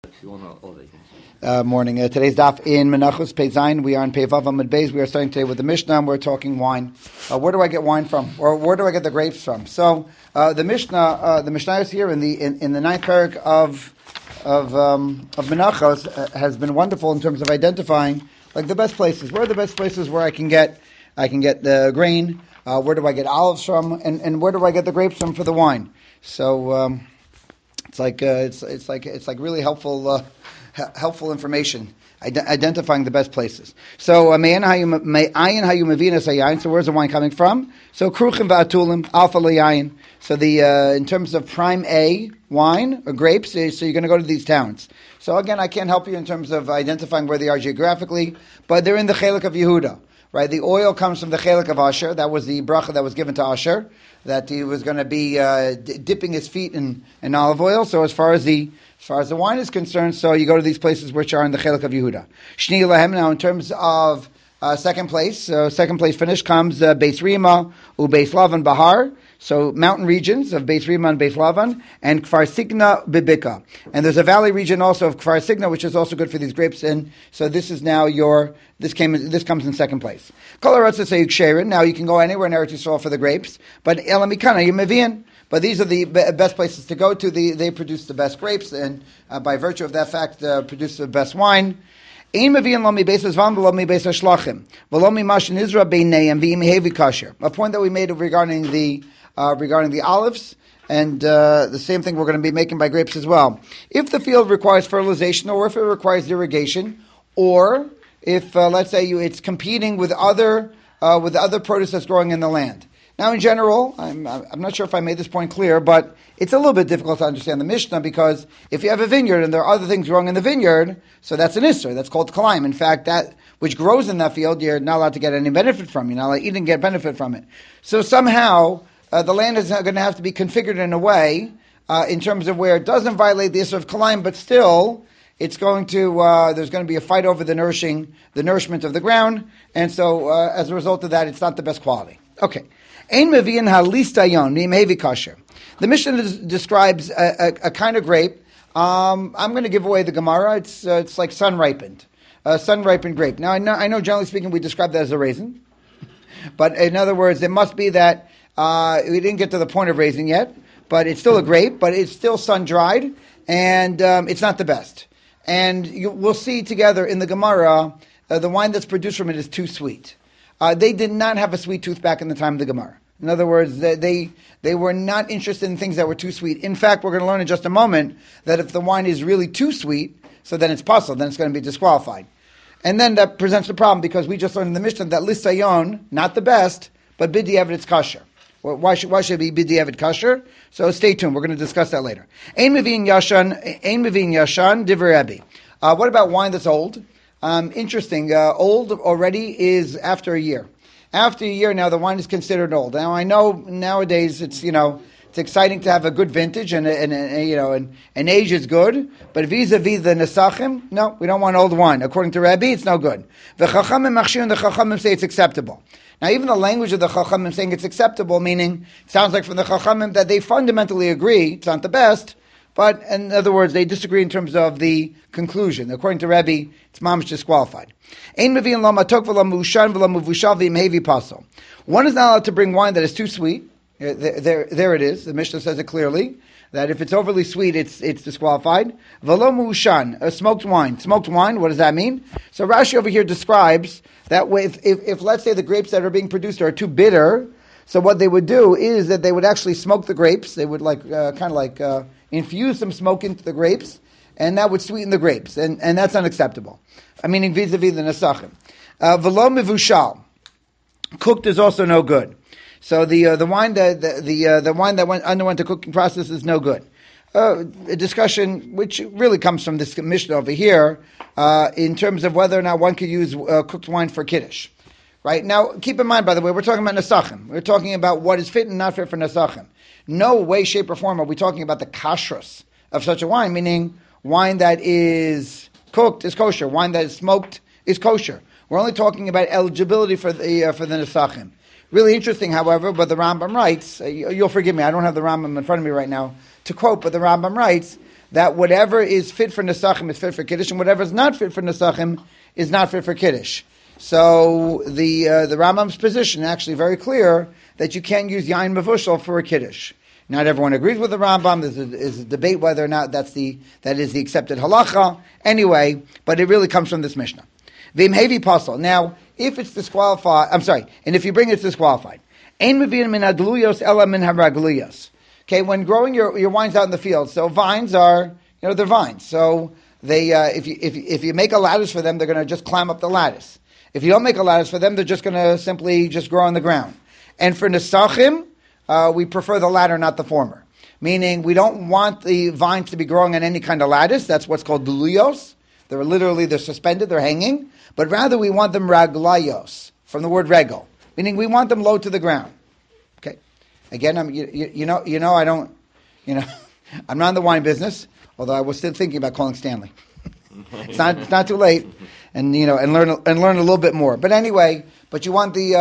Morning. Today's daf in Menachos Pei Zayin. We are on Pei Vav Amud Beis. We are starting today with the Mishnah, and we're talking wine. Where do I get wine from, or where do I get the grapes from? So the Mishnah is here in the ninth parak of Menachos has been wonderful in terms of identifying like the best places. Where are the best places where I can get the grain? Where do I get olives from, and where do I get the grapes from for the wine? So it's like really helpful information, identifying the best places. So so where's the wine coming from? So kruchim va'atulim alpha leyayin. So in terms of prime A wine or grapes, so you're going to go to these towns. So again, I can't help you in terms of identifying where they are geographically, but they're in the Chelek of Yehuda. Right, the oil comes from the Chelek of Asher. That was the bracha that was given to Asher, that he was going to be dipping his feet in olive oil. So as far as the wine is concerned, so you go to these places which are in the Chelek of Yehuda. Shni Lahem. Now, in terms of second place finish comes Beis Rima, Beis Lavan Bahar. So mountain regions of Beis Rima and Beis Lavan, and Kfar Signa Bibika. And there's a valley region also of Kfar Signa, which is also good for these grapes. And so this is now this comes in second place. Kol Haratzos Hayuk Sherin. Now you can go anywhere in Eretz Yisrael for the grapes, but Elamikana Yumevian. But these are the best places to go to. They produce the best grapes, and by virtue of that fact, produce the best wine. A point that we made regarding the olives, and the same thing we're going to be making by grapes as well. If the field requires fertilization, or if it requires irrigation, or if let's say it's competing with other produce that's growing in the land. Now, in general, I'm not sure if I made this point clear, but it's a little bit difficult to understand the Mishnah, because if you have a vineyard and there are other things growing in the vineyard, so that's an Isser, that's called Kalaim. In fact, that which grows in that field, you're not allowed to get any benefit from. You're not allowed to eat and get benefit from it. So somehow, the land is going to have to be configured in a way, in terms of where it doesn't violate the Isser of Kalaim, but still, it's going to, there's going to be a fight over the nourishment of the ground, and so as a result of that, it's not the best quality. Okay. The Mishnah describes a kind of grape. I'm going to give away the Gemara. It's like sun-ripened grape. Now, I know generally speaking we describe that as a raisin, but in other words, it must be that we didn't get to the point of raisin yet, but it's still a grape, but it's still sun-dried, and it's not the best. And we'll see together in the Gemara, the wine that's produced from it is too sweet. They did not have a sweet tooth back in the time of the Gemara. In other words, they were not interested in things that were too sweet. In fact, we're going to learn in just a moment that if the wine is really too sweet, so then it's puzzled, then it's going to be disqualified. And then that presents a problem, because we just learned in the Mishnah that lisayon, not the best, but b'diavad it's kosher. Well, why should it be b'diavad kosher? So stay tuned. We're going to discuss that later. Ein mevin yashan divrei Rebbe. What about wine that's old? Interesting. Old already is after a year. After a year now, the wine is considered old. Now, I know nowadays it's exciting to have a good vintage and age is good. But vis-a-vis the Nesachim, no, we don't want old wine. According to Rabbi, it's no good. The Chachamim say it's acceptable. Now, even the language of the Chachamim saying it's acceptable, meaning it sounds like from the Chachamim that they fundamentally agree it's not the best. But in other words, they disagree in terms of the conclusion. According to Rebbe, it's mamish disqualified. One is not allowed to bring wine that is too sweet. There it is. The Mishnah says it clearly, that if it's overly sweet, it's disqualified. A smoked wine. Smoked wine, what does that mean? So Rashi over here describes that if let's say the grapes that are being produced are too bitter, so what they would do is that they would actually smoke the grapes. They would infuse some smoke into the grapes, and that would sweeten the grapes, and that's unacceptable. Meaning vis-a-vis the Nesachim. V'lo mivushal, cooked is also no good. So the wine that underwent the cooking process is no good. A discussion which really comes from this Mishnah over here, in terms of whether or not one could use cooked wine for Kiddush. Right? Now, keep in mind, by the way, we're talking about Nesachim. We're talking about what is fit and not fit for Nesachim. No way, shape, or form are we talking about the kashrus of such a wine, meaning wine that is cooked is kosher, wine that is smoked is kosher. We're only talking about eligibility for the Nesachim. Really interesting, however, but the Rambam writes, you'll forgive me, I don't have the Rambam in front of me right now to quote, but the Rambam writes that whatever is fit for Nesachim is fit for Kiddush, and whatever is not fit for Nesachim is not fit for Kiddush. So the Rambam's position is actually very clear that you can't use Yain Mevushal for a Kiddush. Not everyone agrees with the Rambam. There's a debate whether or not that is the accepted halacha. Anyway, but it really comes from this Mishnah. Vim hevi pasal. Now, if it's disqualified, and if you bring it, it's disqualified. Ein mevin min adluyos ela min haragluyos. Okay, when growing your wines out in the field, so vines are, they're vines. So they, if you make a lattice for them, they're going to just climb up the lattice. If you don't make a lattice for them, they're just going to simply just grow on the ground. And for nesachim, we prefer the latter, not the former. Meaning, we don't want the vines to be growing on any kind of lattice. That's what's called duluyos. They're suspended, they're hanging. But rather, we want them raglayos, from the word regel. Meaning, we want them low to the ground. Okay. Again, I'm not in the wine business, although I was still thinking about calling Stanley. It's not too late, and learn a little bit more. But anyway, you want the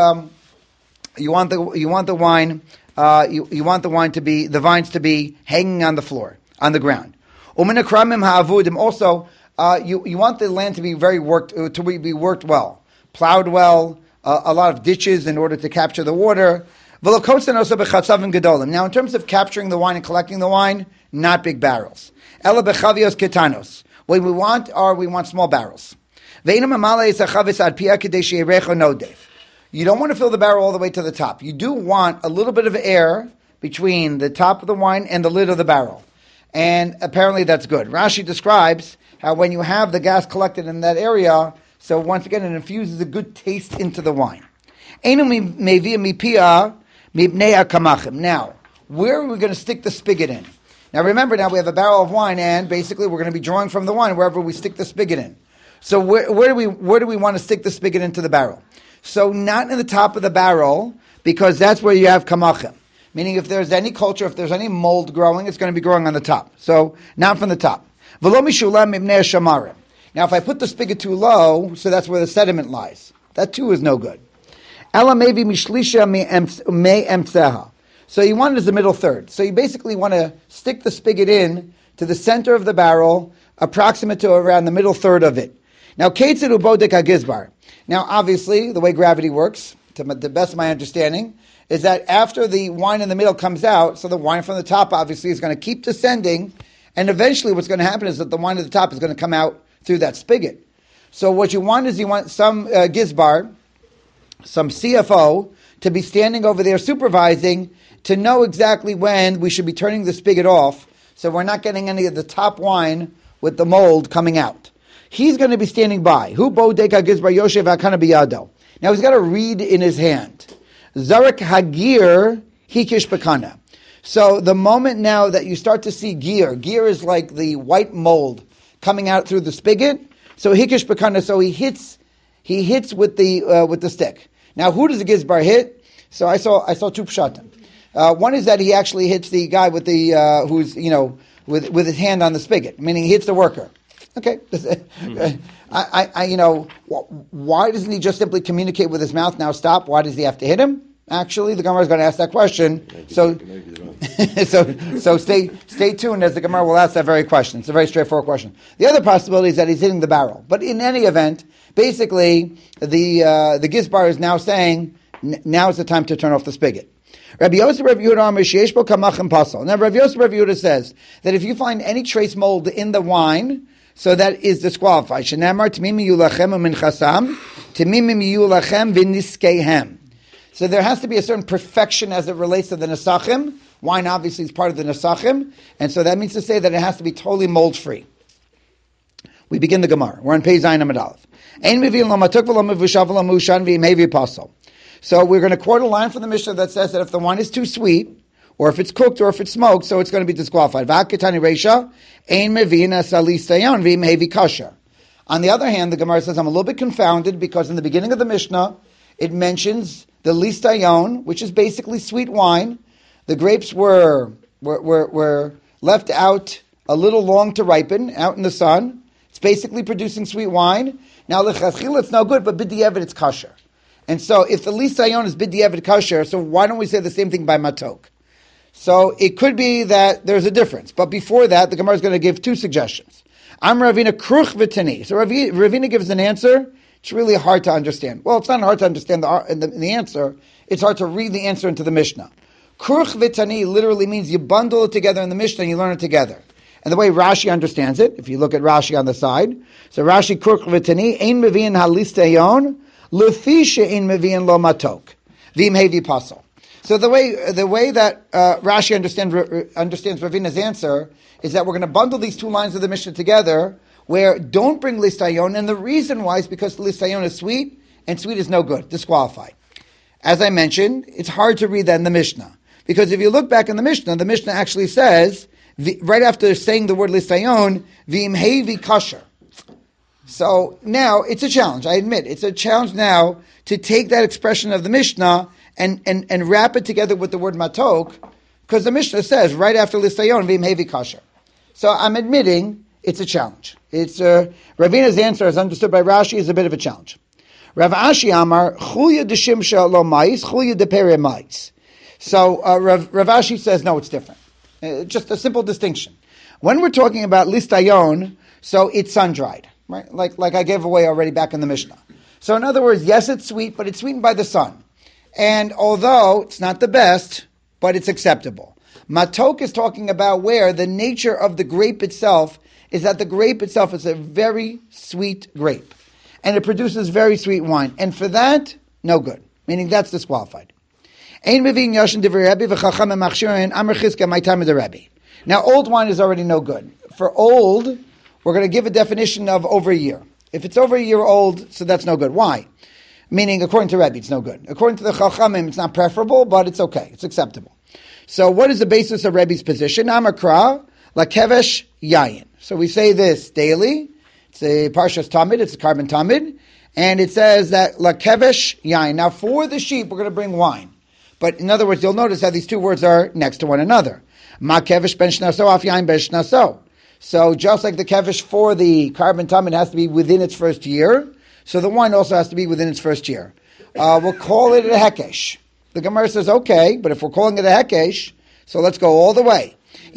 wine. You want the vines to be hanging on the floor, on the ground. Also, you want the land to be be worked well, plowed well, a lot of ditches in order to capture the water. Now, in terms of capturing the wine and collecting the wine, not big barrels. What we want small barrels. You don't want to fill the barrel all the way to the top. You do want a little bit of air between the top of the wine and the lid of the barrel. And apparently that's good. Rashi describes how when you have the gas collected in that area, so once again it infuses a good taste into the wine. Now, where are we going to stick the spigot in? Now remember, we have a barrel of wine, and basically we're going to be drawing from the wine wherever we stick the spigot in. So where do we want to stick the spigot into the barrel? So not in the top of the barrel, because that's where you have kamachim. Meaning if there's any culture, if there's any mold growing, it's going to be growing on the top. So not from the top. Now if I put the spigot too low, so that's where the sediment lies. That too is no good. Ela maybe mishlisha me emtseha. So you want it as the middle third. So you basically want to stick the spigot in to the center of the barrel, approximate to around the middle third of it. Now, Ketzid ubodek hagizbar. Now, obviously, the way gravity works, to the best of my understanding, is that after the wine in the middle comes out, so the wine from the top obviously is going to keep descending, and eventually what's going to happen is that the wine at the top is going to come out through that spigot. So what you want is some gizbar, some CFO, to be standing over there supervising to know exactly when we should be turning the spigot off, so we're not getting any of the top wine with the mold coming out. He's going to be standing by. Hu bodeka gizbar yoshev hakana biyado. Now he's got a reed in his hand. Zarek hagir hikish bekana. So the moment now that you start to see gear is like the white mold coming out through the spigot. So hikish bekana. So he hits with the stick. Now who does the gizbar hit? So I saw two pshatim. One is that he actually hits the guy with the who's with his hand on the spigot, meaning he hits the worker. Okay, why doesn't he just simply communicate with his mouth? Now stop. Why does he have to hit him? Actually, the Gemara is going to ask that question. So stay tuned as the Gemara will ask that very question. It's a very straightforward question. The other possibility is that he's hitting the barrel. But in any event, basically the Gizbar is now saying now is the time to turn off the spigot. Rabbi Yosef Rabbi Yehuda kamachim pasal. Now Rabbi Yosef Rabbi Yehuda says that if you find any trace mold in the wine, so that is disqualified. Shenamar Tamimi Yulachem Min Chasam, Tamimi Yulachem V'Niskehem. So there has to be a certain perfection as it relates to the Nesachim. Wine obviously is part of the Nesachim, and so that means to say that it has to be totally mold free. We begin the Gemara. We're on Pei Zayin Amud Aleph. Ein Mivin Lo Matuk V'Lo Mivushav V'Lo Mushan V'Yimevi Pasal. So we're going to quote a line from the Mishnah that says that if the wine is too sweet, or if it's cooked, or if it's smoked, so it's going to be disqualified. On the other hand, the Gemara says, I'm a little bit confounded because in the beginning of the Mishnah, it mentions the listayon, which is basically sweet wine. The grapes were left out a little long to ripen, out in the sun. It's basically producing sweet wine. Now, l'chachil, it's no good, but b'di'evet, it's kosher. And so, if the listayon is b'di'evet kosher, so why don't we say the same thing by matok? So it could be that there's a difference. But before that, the Gemara is going to give two suggestions. I'm Ravina Kruch V'Tani. So Ravina gives an answer. It's really hard to understand. Well, it's not hard to understand the answer. It's hard to read the answer into the Mishnah. Kruch V'Tani literally means you bundle it together in the Mishnah and you learn it together. And the way Rashi understands it, if you look at Rashi on the side, so Rashi Kruch V'Tani, Ein Mevi'in Halistayon, Lefi She'ein Mevi'in Lo Matok, V'im Hevi Pasal. So the way that Rashi understands Ravina's answer is that we're going to bundle these two lines of the Mishnah together, where don't bring listayon, and the reason why is because listayon is sweet, and sweet is no good, disqualified. As I mentioned, it's hard to read that in the Mishnah, because if you look back in the Mishnah actually says, right after saying the word listayon, v'im hevi kasher. So now it's a challenge. I admit it's a challenge now to take that expression of the Mishnah and wrap it together with the word matok, because the Mishnah says right after listayon v'im hevi kasher. So I'm admitting it's a challenge. It's Ravina's answer, as understood by Rashi, is a bit of a challenge. Rav Ashi Amar chuya deshimsha lo mais chuya depere mais. So Rav Ashi says no, it's different. Just a simple distinction. When we're talking about listayon, so it's sun dried, right? Like I gave away already back in the Mishnah. So in other words, yes, it's sweet, but it's sweetened by the sun. And although it's not the best, but it's acceptable. Matok is talking about where the nature of the grape itself is that the grape itself is a very sweet grape. And it produces very sweet wine. And for that, no good. Meaning that's disqualified. Now, old wine is already no good. For old, we're going to give a definition of over a year. If it's over a year old, so that's no good. Why? Meaning, according to Rebbe, it's no good. According to the Chachamim, it's not preferable, but it's okay. It's acceptable. So what is the basis of Rebbe's position? Amakra, lakevesh yayin. So we say this daily. It's a Parshas Tamid, it's a Carbon Tamid, and it says that lakevesh yayin. Now for the sheep, we're going to bring wine. But in other words, you'll notice how these two words are next to one another. Ma kevesh ben shnaso, af yayin ben shnaso. So just like the kevesh for the Carbon Tamid has to be within its first year, so the wine also has to be within its first year. We'll call it a hekesh. The Gemara says, okay, but if we're calling it a hekesh, so let's go all the way.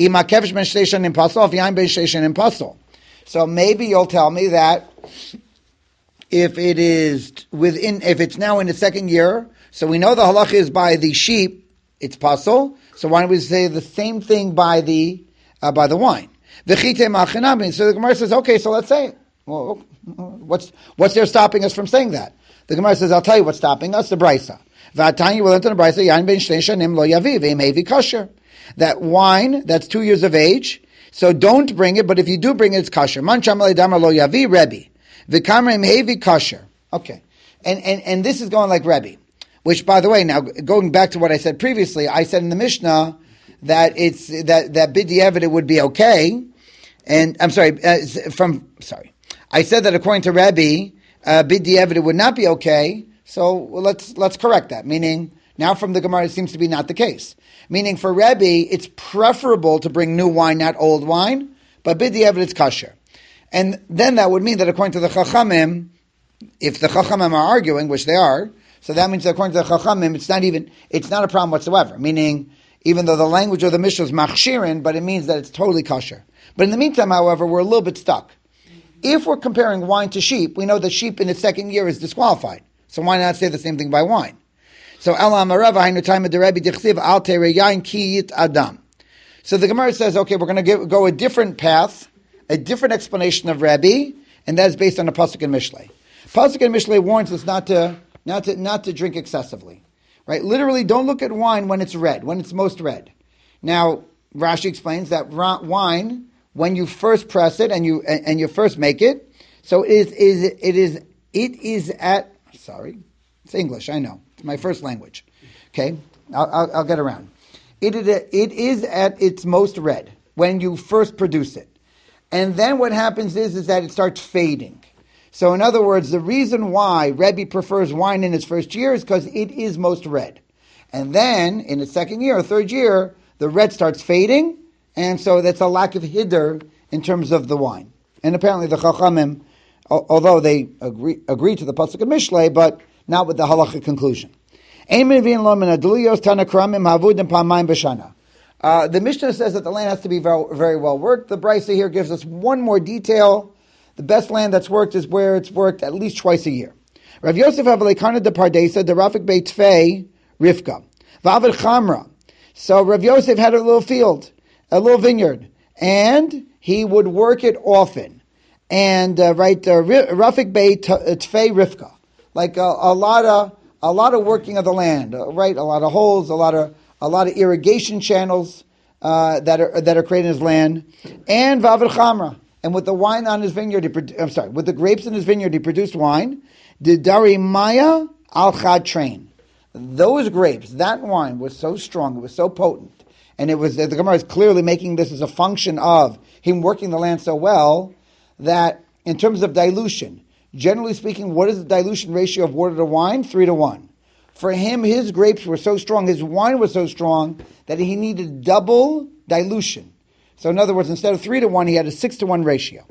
So maybe you'll tell me that if it's now in the second year, so we know the halacha is by the sheep, it's pasul. So why don't we say the same thing by the wine? So the Gemara says, okay, so let's say it. Well, what's there stopping us from saying that? The Gemara says, I'll tell you what's stopping us, the Brisa. That wine, that's 2 years of age, so don't bring it, but if you do bring it, it's kosher. Okay. And this is going like Rebbe, which, by the way, now going back to what I said previously, I said in the Mishnah that it's that b'diavad it would be okay, and I said that according to Rebbe, b'diavad it would not be okay. So let's correct that. Meaning, now from the Gemara, it seems to be not the case. Meaning, for Rebbe, it's preferable to bring new wine, not old wine, but b'diavad it's kosher. And then that would mean that according to the Chachamim, if the Chachamim are arguing, which they are, so that means that according to the Chachamim, it's not a problem whatsoever. Meaning, even though the language of the Mishnah is machshirin, but it means that it's totally kosher. But in the meantime, however, we're a little bit stuck. If we're comparing wine to sheep, we know that sheep in its second year is disqualified. So why not say the same thing by wine? So So the Gemara says, okay, we're going to go a different path, a different explanation of Rebbe, and that is based on the Pasuk in Mishlei. Pasuk in Mishlei warns us not to drink excessively, right? Literally, don't look at wine when it's red, when it's most red. Now, Rashi explains that wine, when you first press it and you first make it, so it is at. Sorry, it's English. I know it's my first language. Okay, I'll get around. It is at its most red when you first produce it. And then what happens is that it starts fading. So in other words, the reason why Rebbe prefers wine in its first year is because it is most red. And then in its second year or third year, the red starts fading, and so that's a lack of hiddur in terms of the wine. And apparently the Chachamim, although they agree to the Pasuk of Mishlei, but not with the halachic conclusion. The Mishnah says that the land has to be very, very well worked. The Brisa here gives us one more detail. The best land that's worked is where it's worked at least twice a year. Rav Yosef Avalekana de Pardesa, the Rafik Beit Tfei, Rivka. Vavid Chamra. So Rav Yosef had a little field, a little vineyard, and he would work it often. And Rafik Beit Tfei Rivka. Like a lot of working of the land, right? A lot of holes, a lot of irrigation channels that are created in his land, and Vavid Chamra. And with the wine on his vineyard, with the grapes in his vineyard, he produced wine. Didari Maya al Chad Train. Those grapes, that wine was so strong, it was so potent, and it was the Gemara is clearly making this as a function of him working the land so well that in terms of dilution, generally speaking, what is the dilution ratio of water to wine? 3-1. For him, his grapes were so strong, his wine was so strong that he needed double dilution. So in other words, instead of 3-1, he had a 6-1 ratio.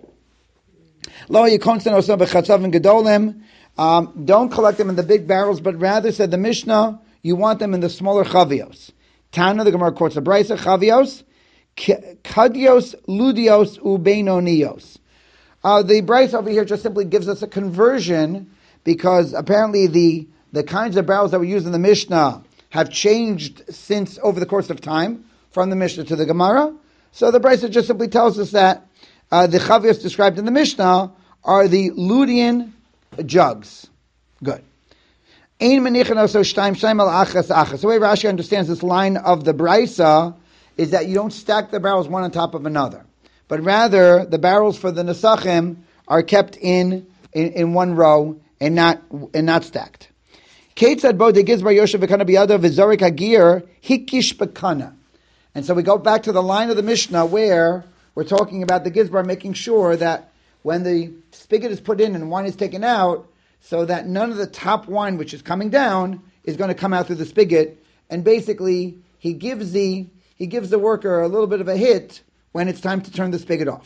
Don't collect them in the big barrels, but rather, said the Mishnah, you want them in the smaller chavios. Tana, the Gemara quotes the Brisa, chavios, kadios, ludios, ubeinonios. The Brisa over here just simply gives us a conversion because apparently the kinds of barrels that were used in the Mishnah have changed since over the course of time from the Mishnah to the Gemara. So the Brisa just simply tells us that the chavios described in the Mishnah are the Ludian jugs. Good. The way Rashi understands this line of the Brisa is that you don't stack the barrels one on top of another, but rather the barrels for the Nesachim are kept in one row and not stacked. And so we go back to the line of the Mishnah where we're talking about the Gizbar making sure that when the spigot is put in and wine is taken out, so that none of the top wine which is coming down is going to come out through the spigot. And basically, he gives the worker a little bit of a hit when it's time to turn the spigot off.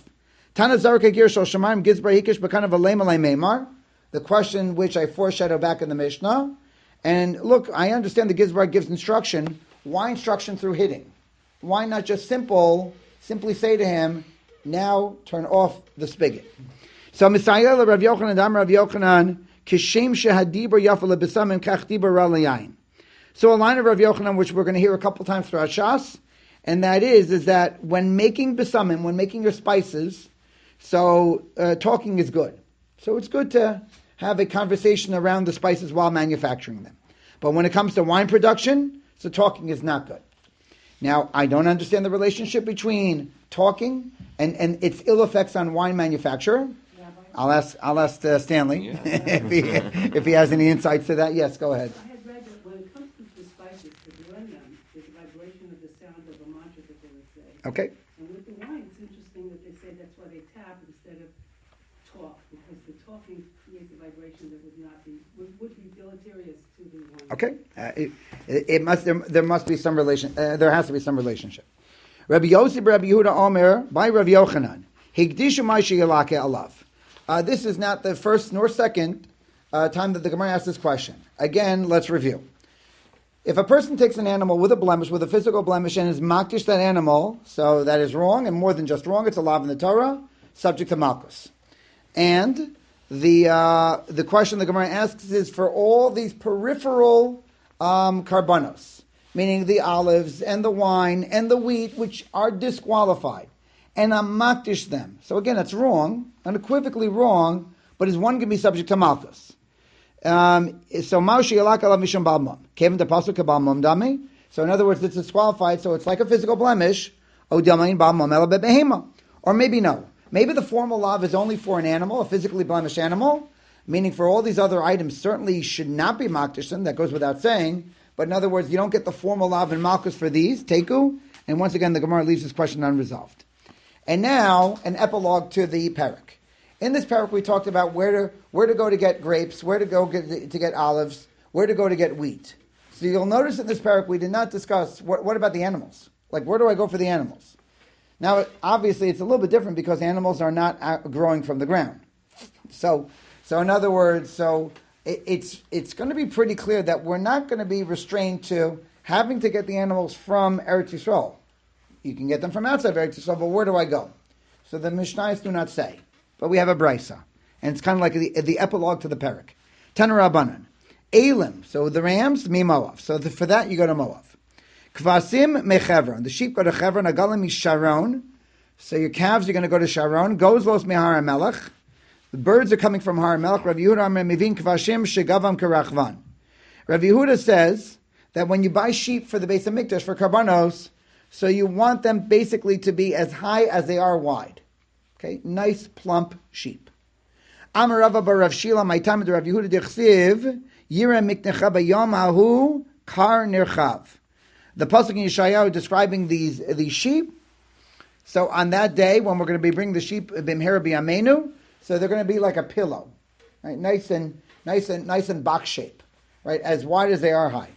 The question which I foreshadow back in the Mishnah. And look, I understand the Gizbar gives instruction. Why instruction through hitting? Why not just simply say to him, now turn off the spigot? So Misayel Rav Yochanan Dam Rav Yochanan Kishem Shehadibar Yafal Besamim Kachdibar Ralayain. So a line of Rav Yochanan which we're going to hear a couple times throughout Shas, and that is that when making besamim, when making your spices, so talking is good. So it's good to have a conversation around the spices while manufacturing them. But when it comes to wine production, so talking is not good. Now, I don't understand the relationship between talking and its ill effects on wine manufacture. I'll ask Stanley if he has any insights to that. Yes, go ahead. I had read that when it comes to the spices, to blend them, there's a vibration of the sound of a mantra that they would say. Okay. And with the wine, it's interesting that they say that's why they tap instead of talk, because the talking creates a vibration that would be deleterious to the wine. Okay. There must be some relation. There has to be some relationship. Rabbi Yossi, Rabbi Yehuda Omer by Rabbi Yochanan. Higdishu Ma'aseh Yalake Alav. This is not the first nor second time that the Gemara asks this question. Again, let's review. If a person takes an animal with a blemish, with a physical blemish, and is makdish that animal, so that is wrong, and more than just wrong, it's a lav in the Torah, subject to malchus. And the question the Gemara asks is for all these peripheral karbanos, meaning the olives and the wine and the wheat, which are disqualified, and I'm makdish them. So again, it's wrong, unequivocally wrong, but is one going to be subject to malchus? So Maushi Yalak Alav Mishum Balmum. Kevin the Pasuk Balmum Dami. So in other words, it's disqualified, so it's like a physical blemish. O Damain Balmum Ela Behema. Or maybe no. Maybe the formal lav is only for an animal, a physically blemished animal, meaning for all these other items certainly should not be makdishim, that goes without saying, but in other words, you don't get the formal lav and malchus for these, teku, and once again the Gemara leaves this question unresolved. And now, an epilogue to the parak. In this parak we talked about where to go to get grapes, where to go to get olives, where to go to get wheat. So you'll notice in this parak we did not discuss, what about the animals? Like, where do I go for the animals? Now, obviously, it's a little bit different because animals are not growing from the ground. So in other words, it's going to be pretty clear that we're not going to be restrained to having to get the animals from Eretz Yisrael. You can get them from outside of Eretz Yisrael, but where do I go? So the Mishnayos do not say. But we have a brisa. And it's kind of like the epilogue to the Perek. Tanur Rabbanan. Elim. So the rams, Moav. So for that, you go to Moav. Kvasim mechevron. The sheep go to Chevron. Agalim is Sharon. So your calves are going to go to Sharon. Gozlos mehar melech. The birds are coming from Har Melech. Rav Yehuda Amar Mivin Kvashim Shegavam Karachvan. Rav Yehuda says that when you buy sheep for the Beis HaMikdash, for Karbanos, so you want them basically to be as high as they are wide. Okay? Nice, plump sheep. Amar Rava bar Rav Shila, my time to Rav Yehuda Dichsiv, Yira Miknecha Bayom Hahu Kar Nirchav. The pasuk in Yeshayahu describing these sheep. So on that day, when we're going to be bringing the sheep Bimhera B'Yamenu, so they're going to be like a pillow, right? Nice and box shape, right? As wide as they are high.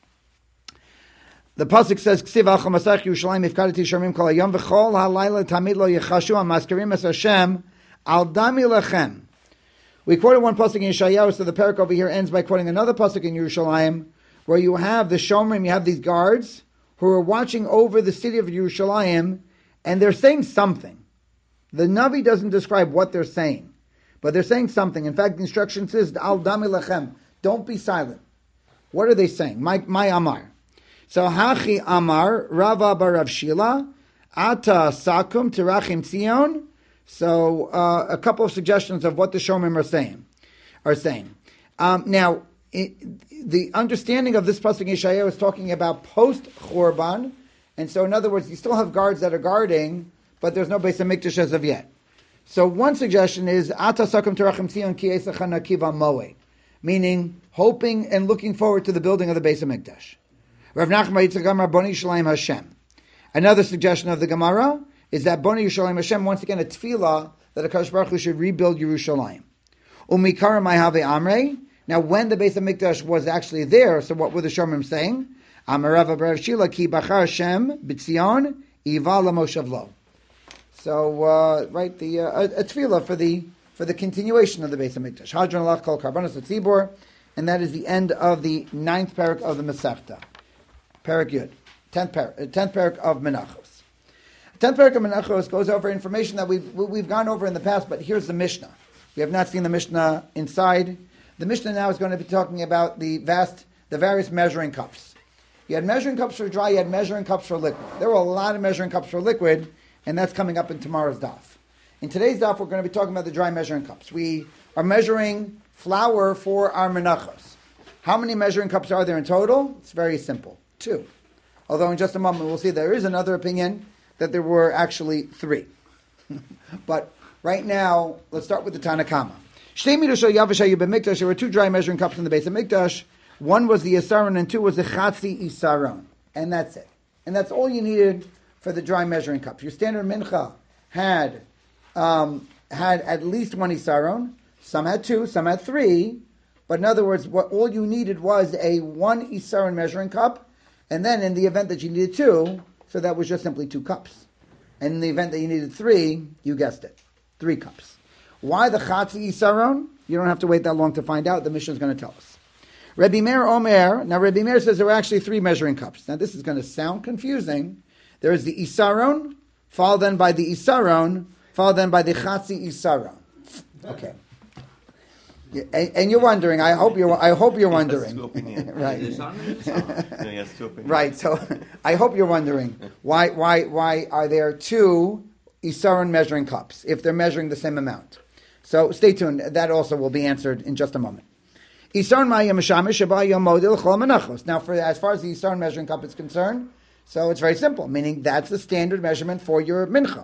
The pasuk says, "Ksiv al chamasach Yerushalayim ifkadati shamim kol hayom v'chol halayla tamid lo yechashu amaskarim es Hashem al dami lechem." We quoted one pasuk in Yeshayahu, so the parak over here ends by quoting another pasuk in Yerushalayim, where you have the shomrim, you have these guards who are watching over the city of Yerushalayim, and they're saying something. The Navi doesn't describe what they're saying, but they're saying something. In fact, the instruction says, "Al dami lechem," don't be silent. What are they saying? My Amar. So Hachi Amar Rava bar Rav Shila Ata Sakum Tirachim Tzion. So a couple of suggestions of what the Shomrim are saying. Now, the understanding of this pasuk in Yeshayahu is talking about post Churban, and so in other words, you still have guards that are guarding, but there's no Beis HaMikdash as of yet. So one suggestion is Ata Sakum Tirachim Tzion Ki Esacha Nakiva Moed, meaning hoping and looking forward to the building of the Beis HaMikdash. Rav Nachman Yitzchak Amar Boni Yishalayim Hashem. Another suggestion of the Gemara is that Boni Yishalayim Hashem, once again a tefillah that HaKadosh Baruch Hu should rebuild Yerushalayim. Umikara Mayhave Amrei. Now when the Beis HaMikdash was actually there, so what were the Shomrim saying? Amar Rav bar Rav Shila Ki Bachar Hashem B'Tzion Iva L'Moshavlo. So a tefillah for the continuation of the Beis HaMikdash. Hadron Alach Kol Karbanos Tzibor, and that is the end of the 9th parak of the Masechta. Parak Yud, 10th parak of Menachos. 10th parak of Menachos goes over information that we've gone over in the past, but here's the Mishnah. We have not seen the Mishnah inside. The Mishnah now is going to be talking about the various measuring cups. You had measuring cups for dry, you had measuring cups for liquid. There were a lot of measuring cups for liquid, and that's coming up in tomorrow's daf. In today's daf, we're going to be talking about the dry measuring cups. We are measuring flour for our menachos. How many measuring cups are there in total? It's very simple. 2. Although in just a moment we'll see there is another opinion that there were actually 3. But right now, let's start with the Tanakama. There were 2 dry measuring cups in the Beis HaMikdash. One was the Isaron and 2 was the Chatzi Isaron. And that's it. And that's all you needed for the dry measuring cups. Your standard mincha had at least 1 Isaron. Some had 2, some had 3. But in other words, all you needed was a 1 Isaron measuring cup. And then in the event that you needed 2, so that was just simply 2 cups. And in the event that you needed 3, you guessed it, 3 cups. Why the Chatzi Isaron? You don't have to wait that long to find out. The Mishnah is going to tell us. Rebbe Meir Omer. Now Rebbe Meir says there were actually 3 measuring cups. Now this is going to sound confusing. There is the Isaron, followed then by the Isaron, followed then by the Chatzi Isaron. Okay. And you're wondering. I hope you're wondering. Right. Right. So I hope you're wondering why are there 2 Isaron measuring cups if they're measuring the same amount? So stay tuned. That also will be answered in just a moment. Isaron ma'ayim mishamish shabayim modil chol menachos. Now, as far as the Isaron measuring cup is concerned, so it's very simple. Meaning that's the standard measurement for your mincha.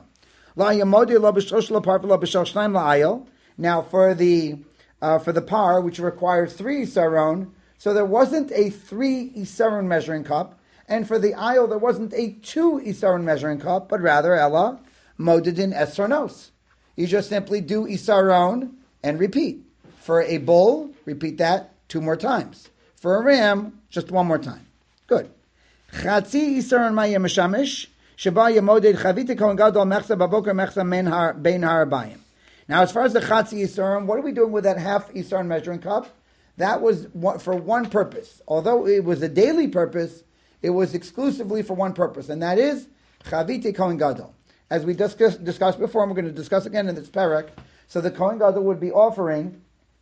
Now for the par, which requires 3 Isaron, so there wasn't a 3 Isaron measuring cup, and for the aisle there wasn't a 2 Isaron measuring cup, but rather Ella modidin esronos. You just simply do Isaron and repeat. For a bull, repeat that 2 more times. For a ram, just 1 more time. Good. Chatzi Isaron ma'yeh mishamish sheba yemoded chavite kohen gadol mechza baboker mechza bein harabayim. Now, as far as the Chatzi Isaron, what are we doing with that half Isaron measuring cup? That was for one purpose. Although it was a daily purpose, it was exclusively for one purpose, and that is Chaviti Kohen Gadol. As we discussed before, and we're going to discuss again in this parak. So the Kohen Gadol would be offering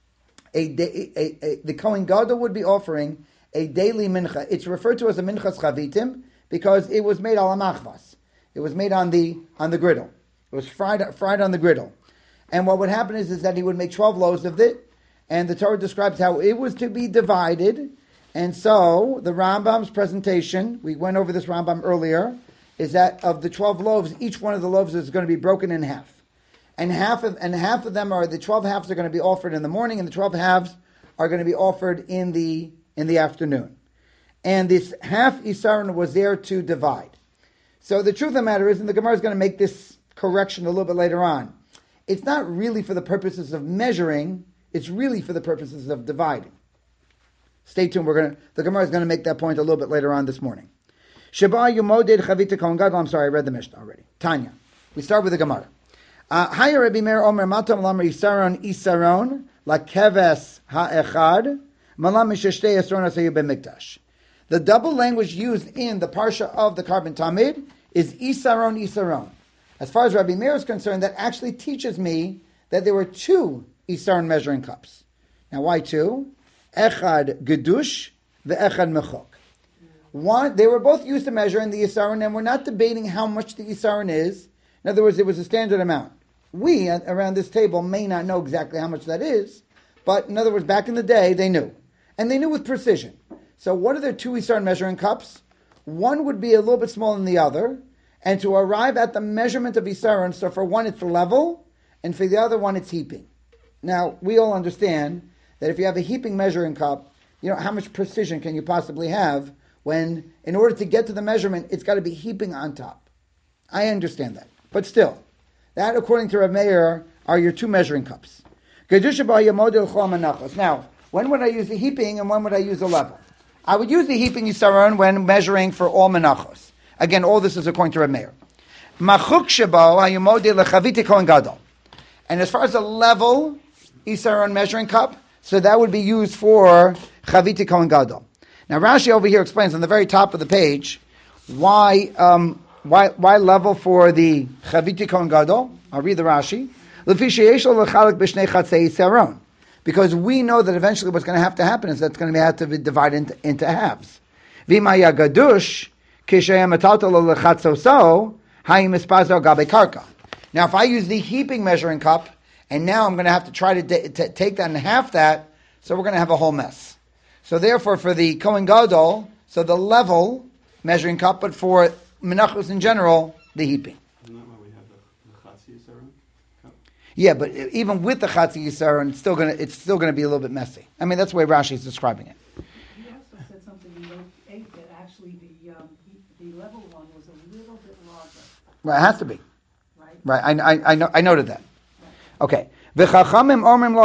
the Kohen Gadol would be offering a daily mincha. It's referred to as a minchas chavitim because it was made al machvas. It was made on the griddle. It was fried on the griddle. And what would happen is that he would make 12 loaves of it, and the Torah describes how it was to be divided. And so the Rambam's presentation, we went over this Rambam earlier, is that of the 12 loaves, each one of the loaves is going to be broken in half. And half of them are, the 12 halves are going to be offered in the morning, and the 12 halves are going to be offered in the afternoon. And this half Isaron was there to divide. So the truth of the matter is, and the Gemara is going to make this correction a little bit later on, it's not really for the purposes of measuring, it's really for the purposes of dividing. Stay tuned, the Gemara is going to make that point a little bit later on this morning. Sheba Yomoded Chavita Kohen Gadol, I'm sorry, I read the Mishnah already. Tanya. We start with the Gemara. Haya Rabbi Meir Omer Matam Lamar Isaron Lakeves Ha'echad Malam Misheshtei Esron Asayu B'Mikdash. The double language used in the parsha of the Karban Tamid is Isaron. As far as Rabbi Meir is concerned, that actually teaches me that there were two Isaron measuring cups. Now, why two? Echad Gedush ve'echad Mechok. One, they were both used to measure in the Isaron, and we're not debating how much the Isaron is. In other words, it was a standard amount. We, around this table, may not know exactly how much that is, but in other words, back in the day, they knew. And they knew with precision. So what are their two Isaron measuring cups? One would be a little bit smaller than the other, and to arrive at the measurement of Isaron, so for one it's level, and for the other one it's heaping. Now, we all understand that if you have a heaping measuring cup, how much precision can you possibly have when, in order to get to the measurement, it's got to be heaping on top. I understand that. But still, that, according to Rav Meir, are your two measuring cups. Now, when would I use the heaping and when would I use the level? I would use the heaping Yisraron when measuring for all menachos. Again, all this is according to Rav Meir. And as far as the level Yisraron measuring cup, so that would be used for Chaviti Kohen Gadol. Now Rashi over here explains on the very top of the page why level for the Chaviti Kohen Gadol. I'll read the Rashi. Because we know that eventually what's going to have to happen is that's going to have to be divided into halves. Now, if I use the heaping measuring cup, and now I'm going to have to try to take that and half that, so we're going to have a whole mess. So therefore, for the Kohen Gadol, so the level measuring cup, but for menachos in general, the heaping. Isn't that why we have the Chatzi Yisrael cup? Yeah, but even with the Chatzi Yisrael, it's still going to be a little bit messy. I mean, that's the way Rashi is describing it. He also said something in note 8 that actually the level one was a little bit larger. Right, it has to be. Right? I noted that. Okay. Now, according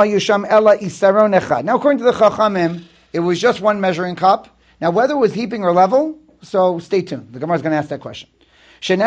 to the Chachamim, it was just one measuring cup. Now, whether it was heaping or level, so stay tuned. The Gemara is going to ask that question. In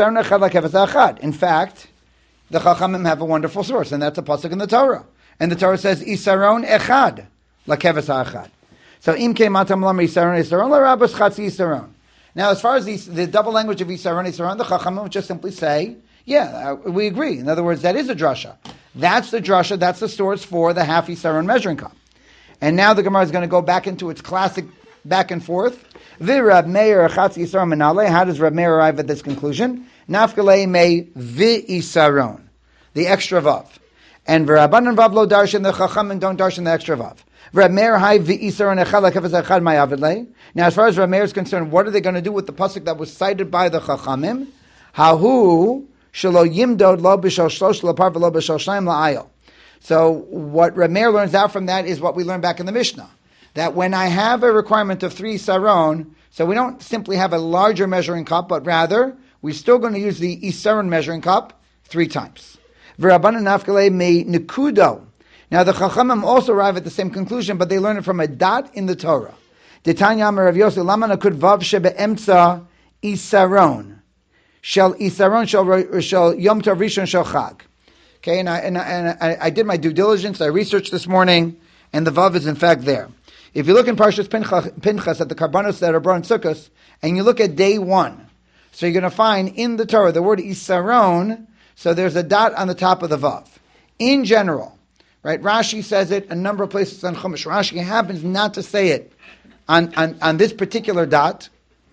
fact, the Chachamim have a wonderful source, and that's a pasuk in the Torah. And the Torah says, Isaron echad, lakeves ha'echad. So, im matam lam Isaron, larabas chatzi Isaron. Now, as far as the double language of Isaron, the Chachamim would just simply say, yeah, we agree. In other words, that is a drasha. That's the drasha, that's the source for the half Isaron measuring cup. And now the Gemara is going to go back into its classic back and forth. How does Rab Meir arrive at this conclusion? Nafkalei me v'isaron, the extra vav. And v'Rabbanan vav lo darshan, the Chachamim don't darshan the extra vav. Rab Meir hai v'isaron echad lakefes echad ma'avidlei. Now, as far as Rab Meir is concerned, what are they going to do with the pasuk that was cited by the Chachamim? Hahu shelo yimdod lo b'shel shlosh l'par v'lo b'shel shnaim la'ayil. So what Rab Meir learns out from that is what we learned back in the Mishnah. That when I have a requirement of 3 saron, so we don't simply have a larger measuring cup, but rather, we're still going to use the isaron measuring cup 3 times. V'Rabbanan nafkalei me nekudo. Now the Chachamim also arrive at the same conclusion, but they learn it from a dot in the Torah. Detanya Amar Rav Yosef, lama nakud vav shebe'emtza isaron. Shel isaron shel yom tov rishon shel chag. Okay, and I did my due diligence, I researched this morning, and the vav is in fact there. If you look in Parshas Pinchas at the Karbanos that are brought in Sukkos, and you look at day 1, So you're going to find in the Torah the word isaron, so there's a dot on the top of the vav. In general, right? Rashi says it a number of places on Chumash. Rashi happens not to say it on this particular dot.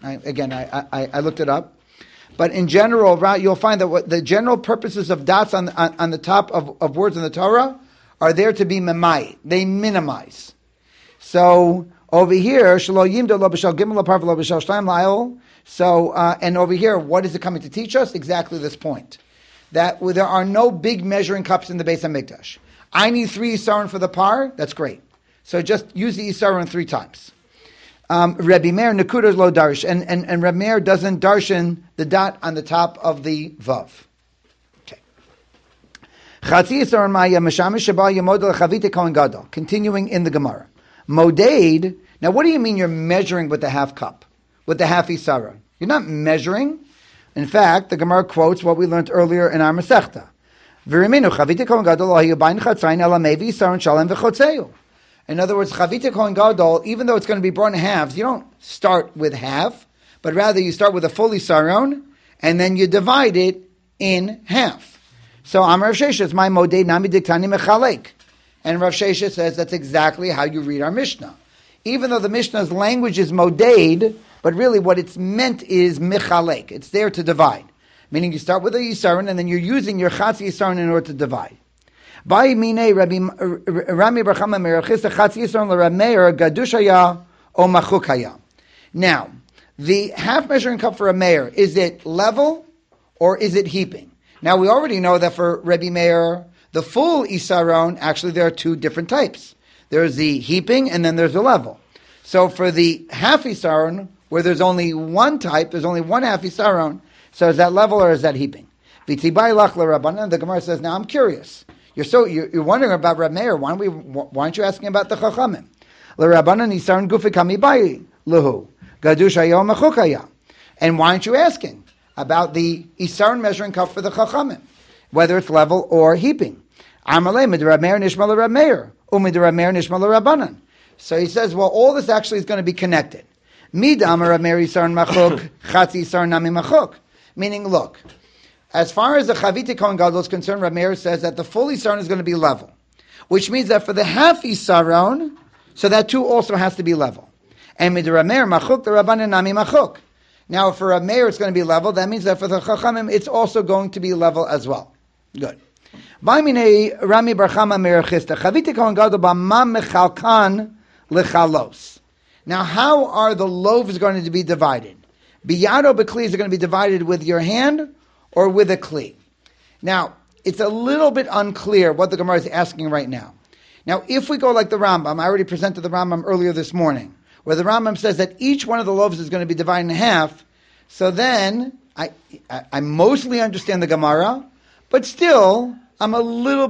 I looked it up. But in general, you'll find that what the general purposes of dots on the top of words in the Torah are there to be memai. They minimize. So over here, shelo yimdo lo b'shal gimel apar v'lo b'shal shtayim la'el. So and over here, what is it coming to teach us? Exactly this point. That there are no big measuring cups in the Beis HaMikdash. I need 3 isaron for the par. That's great. So just use the isaron 3 times. Rebbe Meir Nekudas lo darsh, and Rebbe Meir doesn't darshan the dot on the top of the vav. Okay. Chatzi isaron ma'ya meshamish sheba yamod lechavite kohen gadol. Continuing in the Gemara, moded. Now, what do you mean you're measuring with the half cup, with the half isaron? You're not measuring. In fact, the Gemara quotes what we learned earlier in our Masechta. V'riminu chavite kohen gadol lo hayu bayin chatzayin ela mevi isaron shalem v'chotzeu. In other words, Chavite Kohen Gadol, even though it's going to be brought in halves, you don't start with half, but rather you start with a full isaron, and then you divide it in half. So Amar Rav Shesha is my modei nami diktani mechalek. And Rav Shesha says that's exactly how you read our Mishnah. Even though the Mishnah's language is moded, but really what it's meant is mechalek. It's there to divide. Meaning you start with a isaron, and then you're using your chatzi isaron in order to divide. By mine Rami Barchama Merachista Chatzi Yisron LeRameir Gadushaya O Machukaya. Now, the half measuring cup for a mayor, is it level or is it heaping? Now, we already know that for Rebbe Meir, the full isaron, actually there are 2 different types. There's the heaping and then there's the level. So for the half isaron, where there's only one type, there's only one half isaron, so is that level or is that heaping? V'tibai lach LeRabbanan, the Gemara says, now I'm curious. You're wondering about Reb Meir. Why aren't you asking about the Chachamim? LeRabbanan isaron gufi kami bai lehu gadush hayom mechukaya. And why aren't you asking about the isaron measuring cup for the Chachamim, whether it's level or heaping? Amalei midrab Meir nishma LeReb Meir umidrab Meir nishma LeRabbanan. So he says, well, all this actually is going to be connected. Midam Reb Meir isaron machuk chatzi isaron nami machuk. Meaning, look. As far as the Chavite Kohen Gadol is concerned, Reb Meir says that the full isaron is going to be level, which means that for the half isaron, so that too also has to be level. And mid Reb Meir machuk, the Rabbanan nami machuk. Now, for Reb Meir it's going to be level. That means that for the Chachamim it's also going to be level as well. Good. Ba'minei Rami Barchama Merachista Chavite Kohen Gadol b'ma mechalkan lechalos. Now, how are the loaves going to be divided? Biyado b'kli is going to be divided with your hand or with a kli. Now, it's a little bit unclear what the Gemara is asking right now. Now, if we go like the Rambam, I already presented the Rambam earlier this morning, where the Rambam says that each one of the loaves is going to be divided in half, so then I mostly understand the Gemara, but still I'm a little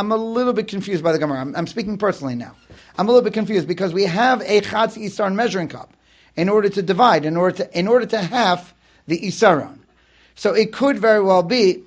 bit confused by the Gemara. I'm speaking personally now. I'm a little bit confused because we have a Chatzi Isaron measuring cup in order to divide, in order to half the Isaron. So it could very well be.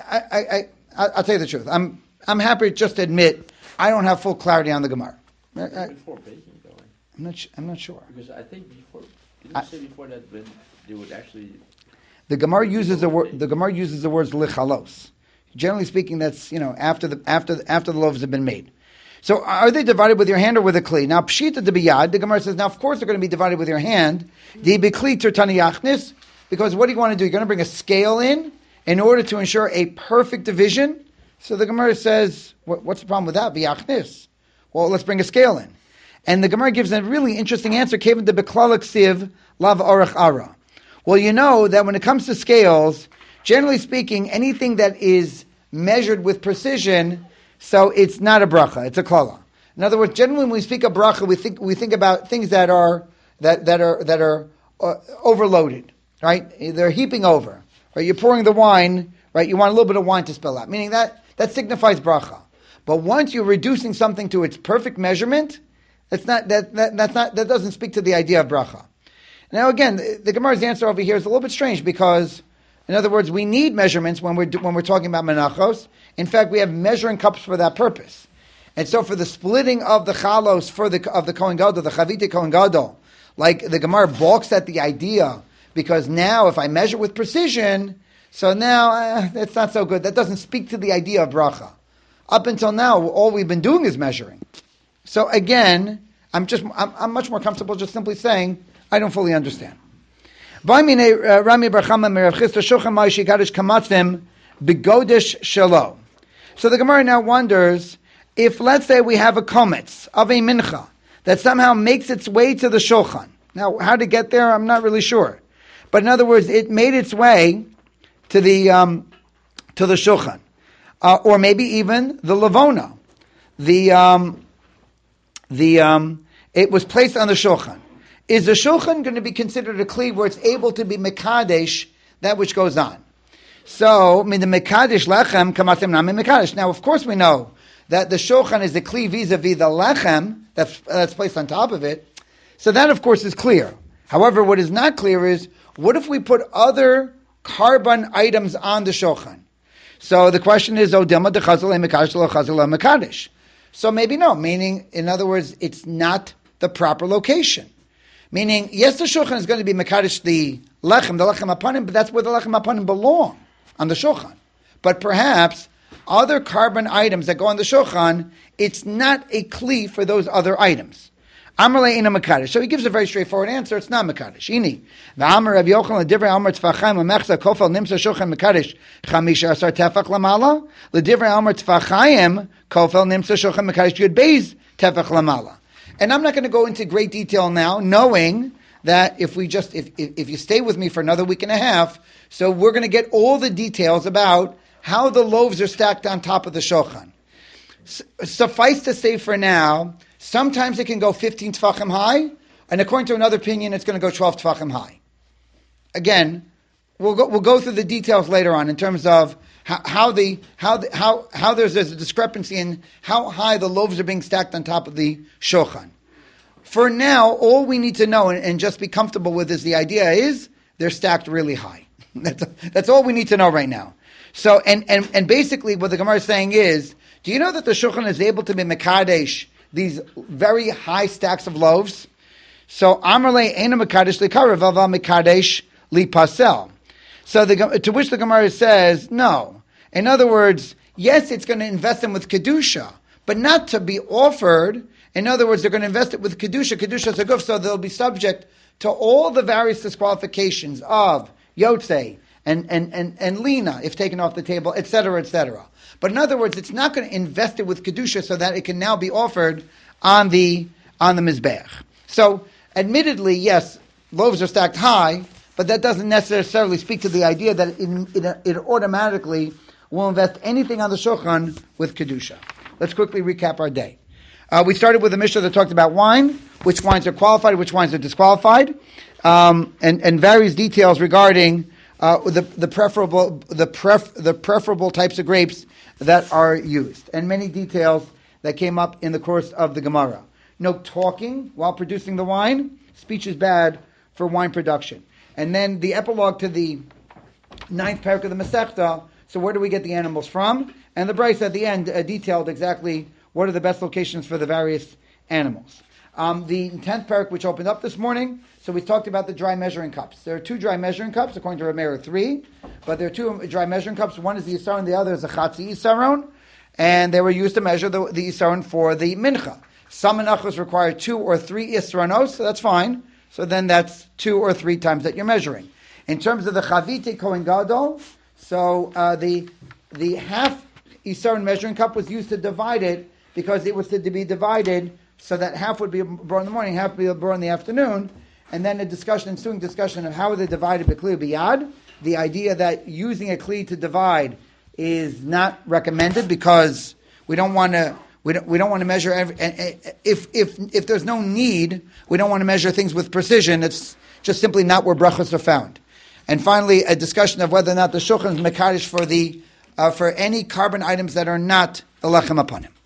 I'll tell you the truth. I'm happy just to admit I don't have full clarity on the Gemara. Before baking, though. I'm not sure. Because I think before, didn't you say before that when they would actually. The Gemara uses the word. The Gemara uses the words lichalos. Generally speaking, that's after the loaves have been made. So are they divided with your hand or with a kli? Now pshita de biyad. The Gemara says now of course they're going to be divided with your hand. Di bikli tertani yachnis. Because what do you want to do? You're going to bring a scale in order to ensure a perfect division. So the Gemara says, what's the problem with that? V'yachnis. Well, let's bring a scale in. And the Gemara gives a really interesting answer. Kevin de beklalak siv lav orach ara. Well, you know that when it comes to scales, generally speaking, anything that is measured with precision, so it's not a bracha, it's a klala. In other words, generally when we speak of bracha, we think about things that are overloaded. Right? They're heaping over. Right? You're pouring the wine, right? You want a little bit of wine to spill out. Meaning that signifies bracha. But once you're reducing something to its perfect measurement, that doesn't speak to the idea of bracha. Now again, the Gemara's answer over here is a little bit strange because, in other words, we need measurements when we're talking about menachos. In fact, we have measuring cups for that purpose. And so for the splitting of the chalos of the Kohen Gadol, the Chavite Kohen Gadol, like the Gemara balks at the idea because now if I measure with precision, so now it's not so good. That doesn't speak to the idea of bracha. Up until now, all we've been doing is measuring. So again, I'm much more comfortable just simply saying I don't fully understand. So the Gemara now wonders if, let's say, we have a kometz of a mincha that somehow makes its way to the shulchan. Now, how to get there, I'm not really sure. But in other words, it made its way to the shulchan, or maybe even the lavona. It was placed on the shulchan. Is the shulchan going to be considered a kli where it's able to be mekadesh that which goes on? So, the mekadesh lechem kamatem nami mekadesh. Now, of course, we know that the shulchan is the kli vis-a-vis the lechem that's placed on top of it. So that, of course, is clear. However, what is not clear is, what if we put other carbon items on the shulchan? So the question is, Dilma de chazal mekadesh lo chazal mekadesh. So maybe no, meaning, in other words, it's not the proper location. Meaning, yes, the shulchan is going to be mekadesh the lechem apanim, but that's where the lechem apanim belong, on the shulchan. But perhaps other carbon items that go on the shulchan, it's not a kli for those other items. Amrle ina mekadesh. So he gives a very straightforward answer. It's not mekadesh. Ini v'amar Rav Yochanan l'divrei Amar Tfachayim l'mechza kofel nimsa shulchan mekadesh chamisha asar tefach lamala l'divrei Amar Tfachayim kofel nimsa shulchan mekadesh yud beis tefach lamala. And I'm not going to go into great detail now, knowing that if you stay with me for another week and a half, so we're going to get all the details about how the loaves are stacked on top of the shulchan. Suffice to say for now, sometimes it can go 15 tefachim high, and according to another opinion, it's going to go 12 tefachim high. Again, we'll go through the details later on in terms of how there's a discrepancy in how high the loaves are being stacked on top of the shulchan. For now, all we need to know and just be comfortable with is the idea is they're stacked really high. That's all we need to know right now. So and basically what the Gemara is saying is, do you know that the shulchan is able to be mekadesh these very high stacks of loaves? So Amrle ena mekadesh likara vava mekadesh lipasel. So to which the Gemara says no. In other words, yes, it's going to invest them with kedusha, but not to be offered. In other words, they're going to invest it with kedusha. Kedusha is a guf, so they'll be subject to all the various disqualifications of yotzei and lina if taken off the table, etc., etc. But in other words, it's not going to invest it with kedusha so that it can now be offered on the mizbeach. So, admittedly, yes, loaves are stacked high, but that doesn't necessarily speak to the idea that it automatically will invest anything on the shulchan with kedusha. Let's quickly recap our day. We started with a Mishnah that talked about wine, which wines are qualified, which wines are disqualified, and various details regarding the preferable types of grapes that are used, and many details that came up in the course of the Gemara. No talking while producing the wine. Speech is bad for wine production. And then the epilogue to the 9th parak of the Masechta. So where do we get the animals from? And the Bryce at the end detailed exactly what are the best locations for the various animals. The 10th parak, which opened up this morning, so we talked about the dry measuring cups. There are 2 dry measuring cups, according to Rameir 3, but there are 2 dry measuring cups. One is the Yisaron, the other is a Chatzi Yisaron, and they were used to measure the Yisaron for the Mincha. Some Menachos require 2 or 3 Yisranos, so that's fine. So then that's 2 or 3 times that you're measuring. In terms of the Chavite Kohen Gadol, so the half Yisaron measuring cup was used to divide it, because it was to be divided so that half would be brought in the morning, half would be brought in the afternoon, and then ensuing discussion of how are they divided b'kli b'yad. The idea that using a kli to divide is not recommended because we don't want to measure if there's no need, we don't want to measure things with precision. It's just simply not where brachos are found. And finally, a discussion of whether or not the shulchan is mekadesh for any carbon items that are not the lechem apanim.